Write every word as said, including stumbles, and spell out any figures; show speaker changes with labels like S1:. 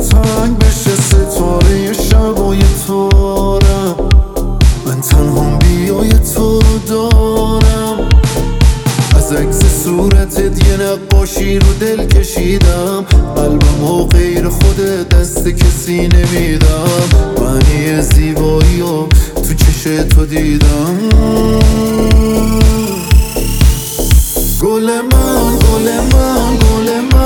S1: تنگ بشه ستاره شبای تارم، من تنها بیای تو رو دارم. از عکس صورتت یه نقاشی رو دل کشیدم، قلبم و غیر خودت دست کسی نمیدم. معنی زیبایی و تو چش تو دیدم. گل من گل من گل من